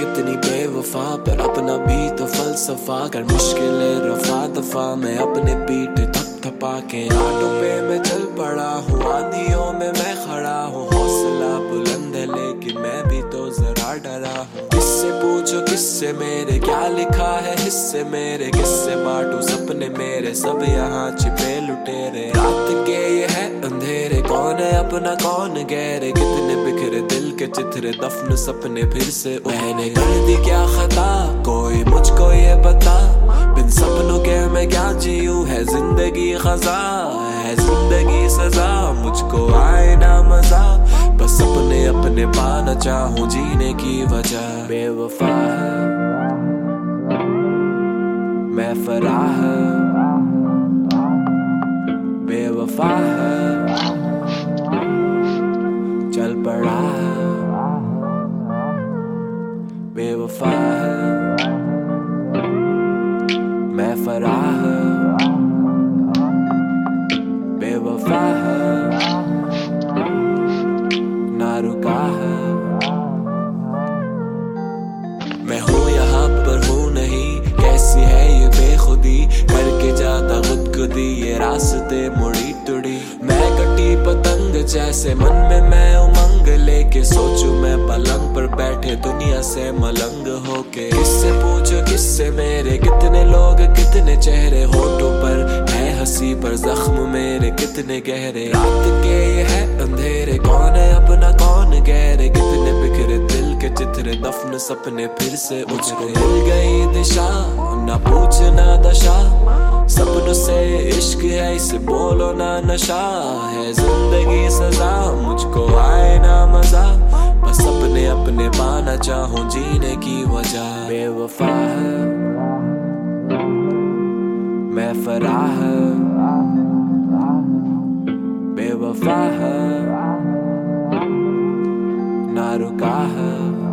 कितनी बेवफा, पर अपना भी तो फलसफा कर मुश्किलें रफा दफा। मैं अपने पीठ थपथपा के आटो पे मैं चल पड़ा हूँ, आंधियों में मैं खड़ा हूँ। हौसला बुलंद है लेकिन मैं भी तो जरा डरा हूँ। किससे पूछो किससे मेरे क्या लिखा है हिस्से मेरे, किससे बांटू सपने मेरे सब यहाँ छिपे लुटेरे। रात के ये है अंधेरे, कौन है अपना कौन गहरे, कितने बिखरे दिल के चित्रे दफन सपने फिर से। मैंने कर दी क्या खता कोई मुझको ये बता, बिन सपनों के मैं क्या जीऊं, है जिंदगी खजा है जिंदगी सजा। मुझको आए ना मजा, बस अपने अपने पाना चाहूं जीने की वजह। बेवफा है मैं फराह, बेवफा है चल पड़ा है। बेवफा है मैं फराह, बेवफा है ना रुका है। मैं हूँ यहाँ पर हूँ नहीं, कैसी है ये बेखुदी, करके जाता खुदकुदी ये रास्ते मुड़ी तुड़ी। मैं कटी पतंग जैसे मन में मैं उमंग लेके, सोचूं मैं पलंग पर बैठे दुनिया से मलंग होके। किससे पूछो किससे मेरे कितने लोग कितने चेहरे, होठों पर है हंसी पर जख्म मेरे कितने गहरे। रात के ये है अंधेरे, कौन है अपना कौन गहरे, कितने बिखरे दिल के चित्रे दफन सपने फिर से। मुझको मिल गई दिशा ना पूछना दशा, सपनों से इश्क है इसे बोलो ना नशा। है जिंदगी सजा मुझको आए ना मजा, बस अपने अपने पाना चाहूं जीने की वजह। बेवफा है मैं फराह, बेवफा है ना रुका है।